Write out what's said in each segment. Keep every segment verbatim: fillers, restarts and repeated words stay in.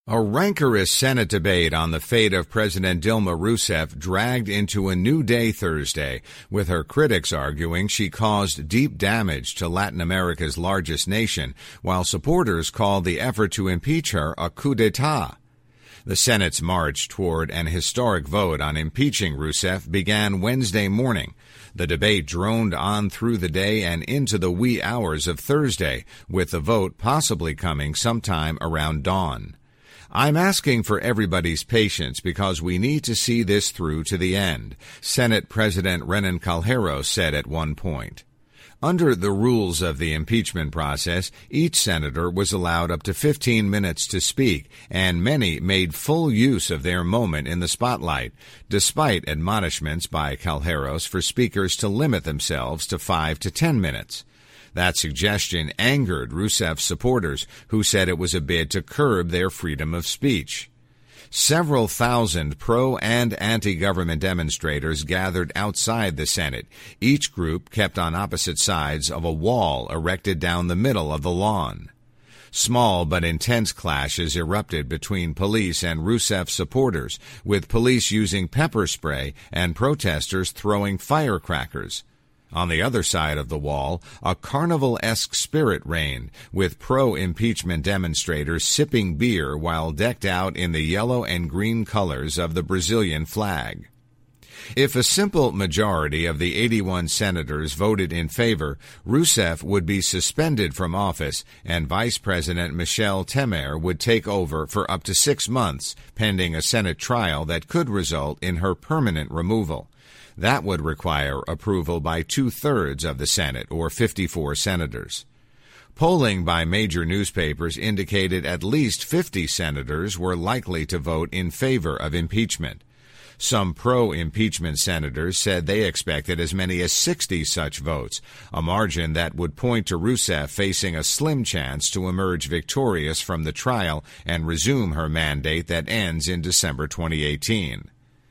A rancorous Senate debate on the fate of President Dilma Rousseff dragged into a new day Thursday, with her critics arguing she caused deep damage to Latin America's largest nation, while supporters called the effort to impeach her a coup d'etat. The Senate's march toward an historic vote on impeaching Rousseff began Wednesday morning. The debate droned on through the day and into the wee hours of Thursday, with the vote possibly coming sometime around dawn. "I'm asking for everybody's patience because we need to see this through to the end," Senate President Renan Calheiros said at one point. Under the rules of the impeachment process, each senator was allowed up to fifteen minutes to speak, and many made full use of their moment in the spotlight, despite admonishments by Calheiros for speakers to limit themselves to five to ten minutes. That suggestion angered Rousseff's supporters, who said it was a bid to curb their freedom of speech. Several thousand pro- and anti-government demonstrators gathered outside the Senate. Each group kept on opposite sides of a wall erected down the middle of the lawn. Small but intense clashes erupted between police and Rousseff supporters, with police using pepper spray and protesters throwing firecrackers. On the other side of the wall, a carnival-esque spirit reigned, with pro-impeachment demonstrators sipping beer while decked out in the yellow and green colors of the Brazilian flag. If a simple majority of the eighty-one senators voted in favor, Rousseff would be suspended from office, and Vice President Michel Temer would take over for up to six months, pending a Senate trial that could result in her permanent removal. That would require approval by two-thirds of the Senate, or fifty-four senators. Polling by major newspapers indicated at least fifty senators were likely to vote in favor of impeachment. Some pro-impeachment senators said they expected as many as sixty such votes, a margin that would point to Rousseff facing a slim chance to emerge victorious from the trial and resume her mandate that ends in December twenty eighteen.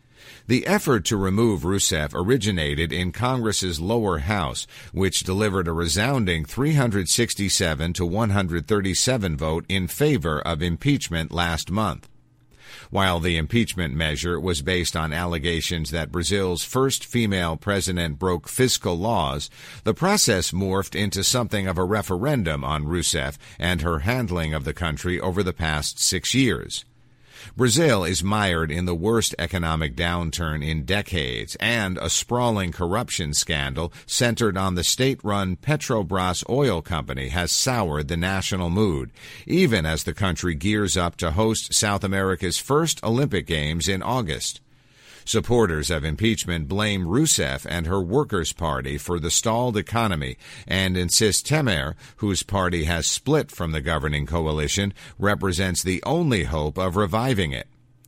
The effort to remove Rousseff originated in Congress's lower house, which delivered a resounding three hundred sixty-seven to one hundred thirty-seven vote in favor of impeachment last month. While the impeachment measure was based on allegations that Brazil's first female president broke fiscal laws, the process morphed into something of a referendum on Rousseff and her handling of the country over the past six years. Brazil is mired in the worst economic downturn in decades, and a sprawling corruption scandal centered on the state-run Petrobras oil company has soured the national mood, even as the country gears up to host South America's first Olympic Games in August. Supporters of impeachment blame Rousseff and her Workers' Party for the stalled economy and insist Temer, whose party has split from the governing coalition, represents the only hope of reviving it.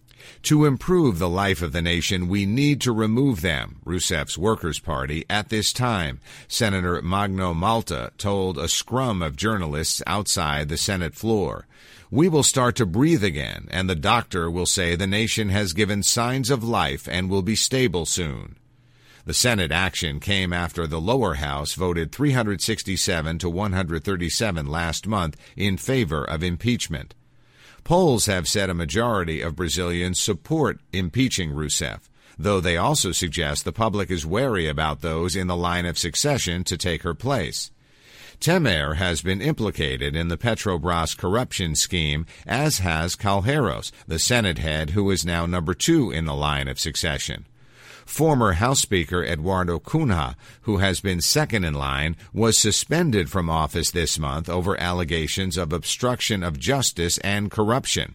To improve the life of the nation, we need to remove them, Rousseff's Workers' Party, at this time, Senator Magno Malta told a scrum of journalists outside the Senate floor. "We will start to breathe again, and the doctor will say the nation has given signs of life and will be stable soon." The Senate action came after the lower house voted three hundred sixty-seven to one hundred thirty-seven last month in favor of impeachment. Polls have said a majority of Brazilians support impeaching Rousseff, though they also suggest the public is wary about those in the line of succession to take her place. Temer has been implicated in the Petrobras corruption scheme, as has Calheiros, the Senate head who is now number two in the line of succession. Former House Speaker Eduardo Cunha, who has been second in line, was suspended from office this month over allegations of obstruction of justice and corruption.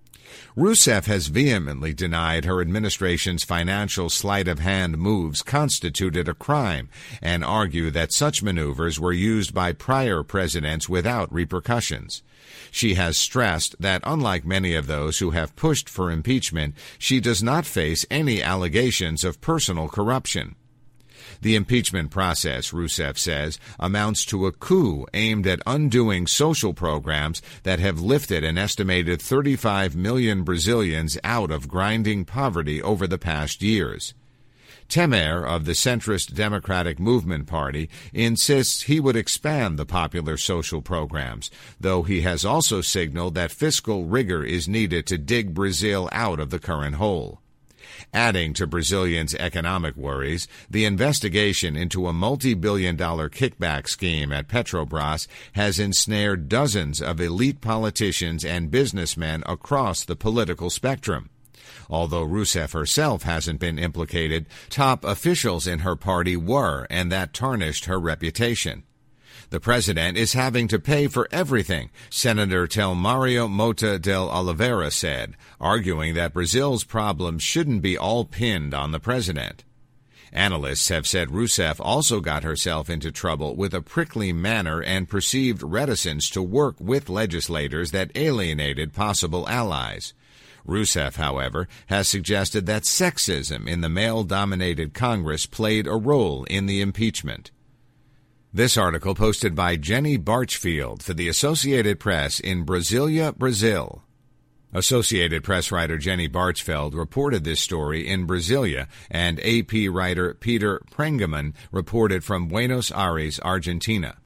Rousseff has vehemently denied her administration's financial sleight-of-hand moves constituted a crime and argued that such maneuvers were used by prior presidents without repercussions. She has stressed that, unlike many of those who have pushed for impeachment, she does not face any allegations of personal corruption. The impeachment process, Rousseff says, amounts to a coup aimed at undoing social programs that have lifted an estimated thirty-five million Brazilians out of grinding poverty over the past years. Temer of the centrist Democratic Movement Party insists he would expand the popular social programs, though he has also signaled that fiscal rigor is needed to dig Brazil out of the current hole. Adding to Brazilians' economic worries, the investigation into a multi-billion dollar kickback scheme at Petrobras has ensnared dozens of elite politicians and businessmen across the political spectrum. Although Rousseff herself hasn't been implicated, top officials in her party were, and that tarnished her reputation. The president is having to pay for everything, Senator Telmario Mota del Oliveira said, arguing that Brazil's problems shouldn't be all pinned on the president. Analysts have said Rousseff also got herself into trouble with a prickly manner and perceived reticence to work with legislators that alienated possible allies. Rousseff, however, has suggested that sexism in the male-dominated Congress played a role in the impeachment. This article posted by Jenny Barchfield for the Associated Press in Brasilia, Brazil. Associated Press writer Jenny Barchfield reported this story in Brasilia, and A P writer Peter Prengeman reported from Buenos Aires, Argentina.